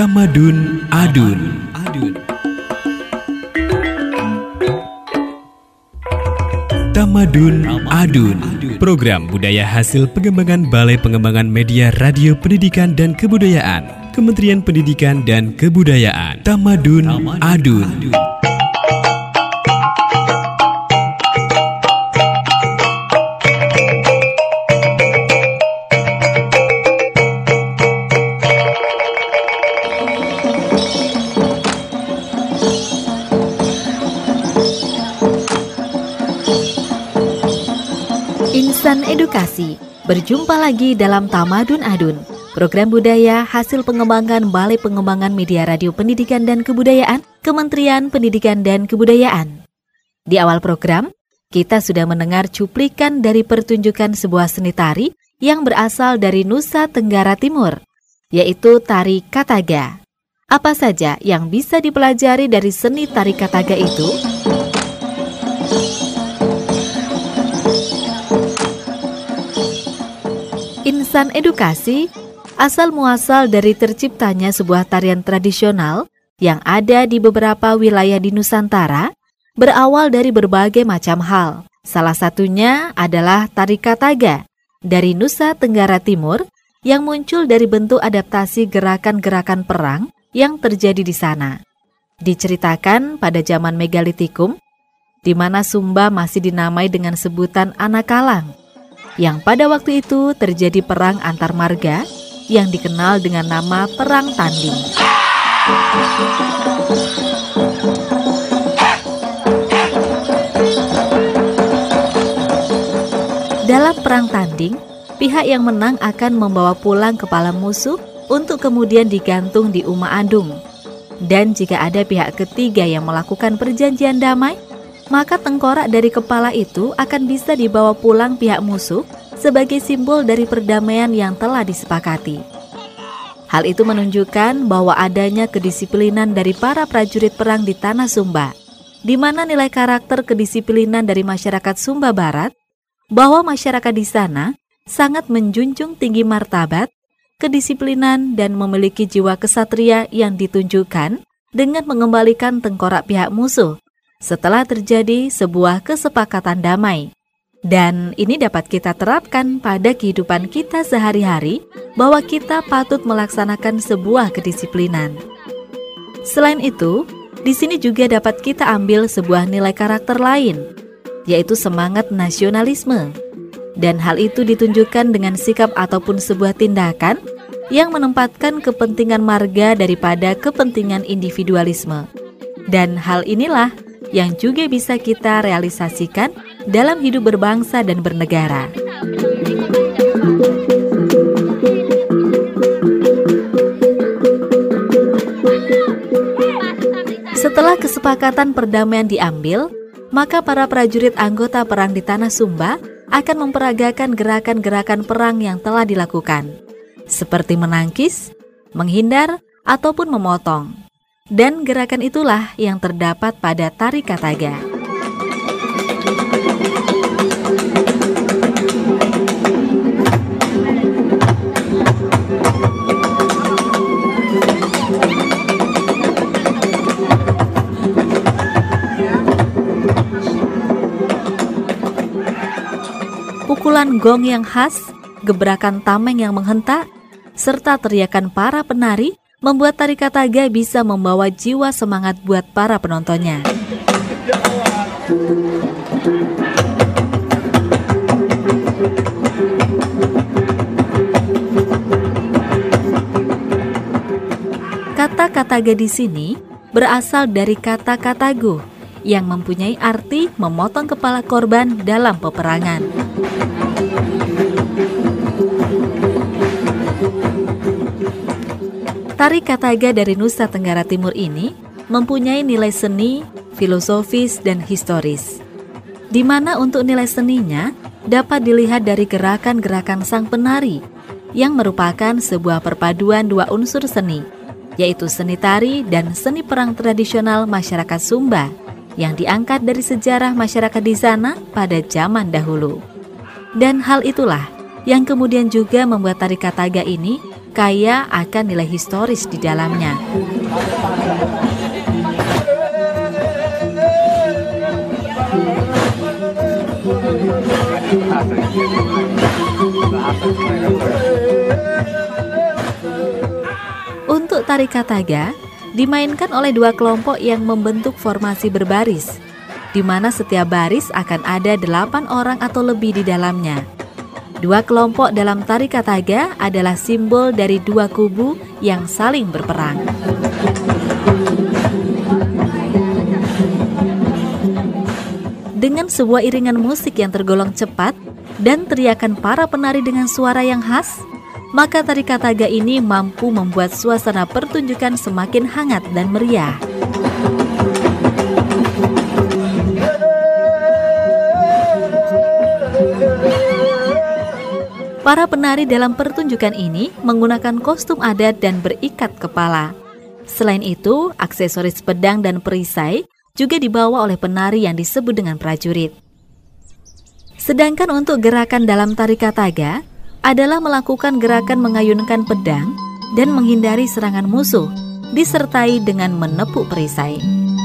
Tamadun Adun. Tamadun Adun, program budaya hasil pengembangan Balai Pengembangan Media Radio Pendidikan dan Kebudayaan, Kementerian Pendidikan dan Kebudayaan. Tamadun Adun. Insan Edukasi, berjumpa lagi dalam Tamadun Adun, program budaya hasil pengembangan Balai Pengembangan Media Radio Pendidikan dan Kebudayaan, Kementerian Pendidikan dan Kebudayaan. Di awal program, kita sudah mendengar cuplikan dari pertunjukan sebuah seni tari yang berasal dari Nusa Tenggara Timur, yaitu tari Kataga. Apa saja yang bisa dipelajari dari seni tari Kataga itu? Insan Edukasi, asal-muasal dari terciptanya sebuah tarian tradisional yang ada di beberapa wilayah di Nusantara, berawal dari berbagai macam hal. Salah satunya adalah tari Kataga dari Nusa Tenggara Timur yang muncul dari bentuk adaptasi gerakan-gerakan perang yang terjadi di sana. Diceritakan pada zaman Megalitikum, di mana Sumba masih dinamai dengan sebutan Anakalang, yang pada waktu itu terjadi perang antar marga yang dikenal dengan nama Perang Tanding. Dalam Perang Tanding, pihak yang menang akan membawa pulang kepala musuh untuk kemudian digantung di Uma Andung. Dan jika ada pihak ketiga yang melakukan perjanjian damai, maka tengkorak dari kepala itu akan bisa dibawa pulang pihak musuh sebagai simbol dari perdamaian yang telah disepakati. Hal itu menunjukkan bahwa adanya kedisiplinan dari para prajurit perang di tanah Sumba, di mana nilai karakter kedisiplinan dari masyarakat Sumba Barat, bahwa masyarakat di sana sangat menjunjung tinggi martabat, kedisiplinan, dan memiliki jiwa kesatria yang ditunjukkan dengan mengembalikan tengkorak pihak musuh setelah terjadi sebuah kesepakatan damai. Dan ini dapat kita terapkan pada kehidupan kita sehari-hari, bahwa kita patut melaksanakan sebuah kedisiplinan. Selain itu, di sini juga dapat kita ambil sebuah nilai karakter lain, yaitu semangat nasionalisme. Dan hal itu ditunjukkan dengan sikap ataupun sebuah tindakan yang menempatkan kepentingan marga daripada kepentingan individualisme. Dan hal inilah yang juga bisa kita realisasikan dalam hidup berbangsa dan bernegara. Setelah kesepakatan perdamaian diambil, maka para prajurit anggota perang di tanah Sumba akan memperagakan gerakan-gerakan perang yang telah dilakukan, seperti menangkis, menghindar, ataupun memotong. Dan gerakan itulah yang terdapat pada tari Kataga. Pukulan gong yang khas, gebrakan tameng yang menghentak, serta teriakan para penari membuat tari Kataga bisa membawa jiwa semangat buat para penontonnya. Kata Kataga di sini berasal dari kata katago yang mempunyai arti memotong kepala korban dalam peperangan. Tari Kataga dari Nusa Tenggara Timur ini mempunyai nilai seni, filosofis, dan historis, di mana untuk nilai seninya dapat dilihat dari gerakan-gerakan sang penari yang merupakan sebuah perpaduan dua unsur seni, yaitu seni tari dan seni perang tradisional masyarakat Sumba yang diangkat dari sejarah masyarakat di sana pada zaman dahulu. Dan hal itulah yang kemudian juga membuat tari Kataga ini kaya akan nilai historis di dalamnya. Untuk tari Kataga dimainkan oleh dua kelompok yang membentuk formasi berbaris, di mana setiap baris akan ada 8 orang atau lebih di dalamnya. Dua kelompok dalam tari Kataga adalah simbol dari dua kubu yang saling berperang. Dengan sebuah iringan musik yang tergolong cepat dan teriakan para penari dengan suara yang khas, maka tari Kataga ini mampu membuat suasana pertunjukan semakin hangat dan meriah. Para penari dalam pertunjukan ini menggunakan kostum adat dan berikat kepala. Selain itu, aksesoris pedang dan perisai juga dibawa oleh penari yang disebut dengan prajurit. Sedangkan untuk gerakan dalam tari Kataga adalah melakukan gerakan mengayunkan pedang dan menghindari serangan musuh, disertai dengan menepuk perisai.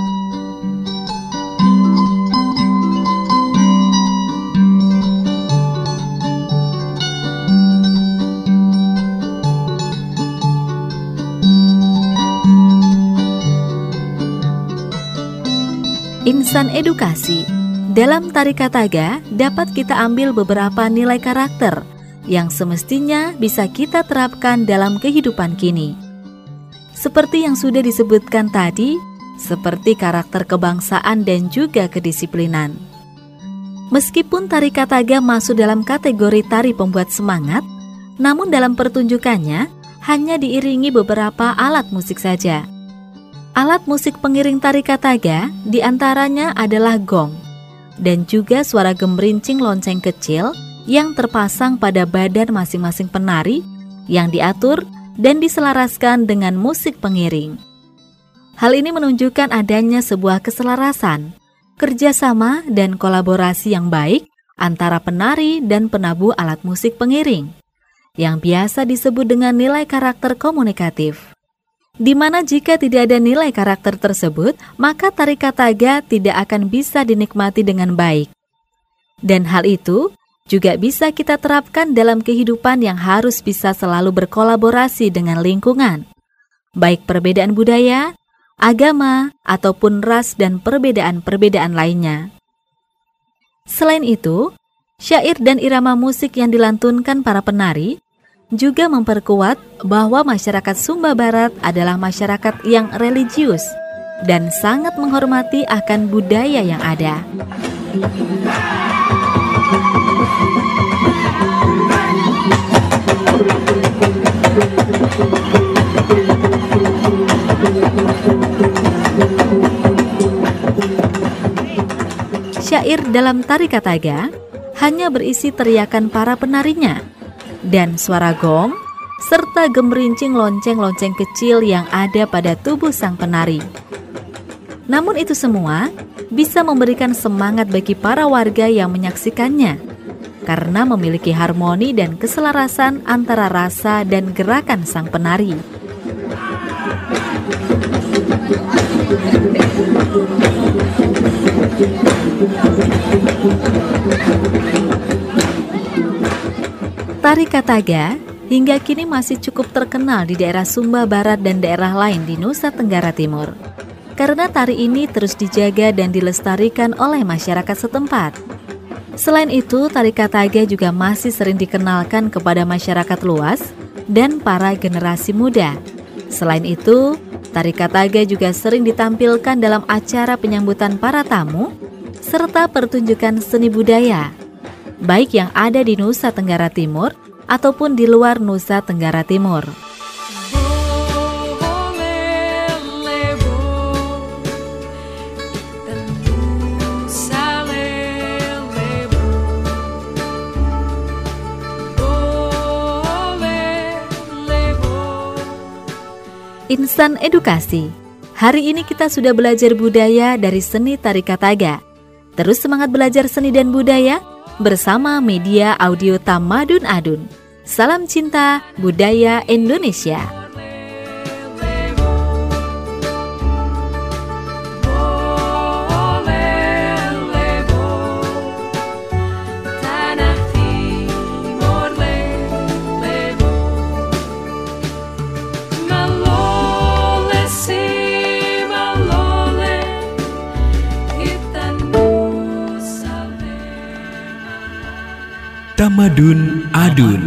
Insan edukasi. Dalam tari Kataga dapat kita ambil beberapa nilai karakter yang semestinya bisa kita terapkan dalam kehidupan kini. Seperti yang sudah disebutkan tadi, seperti karakter kebangsaan dan juga kedisiplinan. Meskipun tari Kataga masuk dalam kategori tari pembuat semangat, namun dalam pertunjukannya hanya diiringi beberapa alat musik saja. Alat musik pengiring tari Kataga diantaranya adalah gong dan juga suara gemerincing lonceng kecil yang terpasang pada badan masing-masing penari yang diatur dan diselaraskan dengan musik pengiring. Hal ini menunjukkan adanya sebuah keselarasan, kerjasama dan kolaborasi yang baik antara penari dan penabuh alat musik pengiring, yang biasa disebut dengan nilai karakter komunikatif. Di mana jika tidak ada nilai karakter tersebut, maka tari Kataga tidak akan bisa dinikmati dengan baik. Dan hal itu juga bisa kita terapkan dalam kehidupan yang harus bisa selalu berkolaborasi dengan lingkungan, baik perbedaan budaya, agama, ataupun ras dan perbedaan-perbedaan lainnya. Selain itu, syair dan irama musik yang dilantunkan para penari juga memperkuat bahwa masyarakat Sumba Barat adalah masyarakat yang religius dan sangat menghormati akan budaya yang ada. Syair dalam tari Kataga hanya berisi teriakan para penarinya dan suara gong, serta gemerincing lonceng-lonceng kecil yang ada pada tubuh sang penari. Namun itu semua bisa memberikan semangat bagi para warga yang menyaksikannya, karena memiliki harmoni dan keselarasan antara rasa dan gerakan sang penari. Tari Kataga hingga kini masih cukup terkenal di daerah Sumba Barat dan daerah lain di Nusa Tenggara Timur. Karena tari ini terus dijaga dan dilestarikan oleh masyarakat setempat. Selain itu, tari Kataga juga masih sering dikenalkan kepada masyarakat luas dan para generasi muda. Selain itu, tari Kataga juga sering ditampilkan dalam acara penyambutan para tamu serta pertunjukan seni budaya, baik yang ada di Nusa Tenggara Timur ataupun di luar Nusa Tenggara Timur. Insan edukasi. Hari ini kita sudah belajar budaya dari seni tari Kataga. Terus semangat belajar seni dan budaya bersama media audio Tamadun Adun. Salam cinta budaya Indonesia. Tamadun Adun.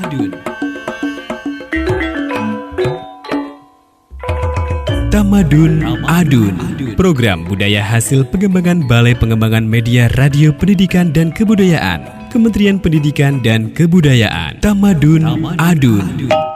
Tamadun Adun, program budaya hasil pengembangan Balai Pengembangan Media Radio Pendidikan dan Kebudayaan, Kementerian Pendidikan dan Kebudayaan. Tamadun Adun.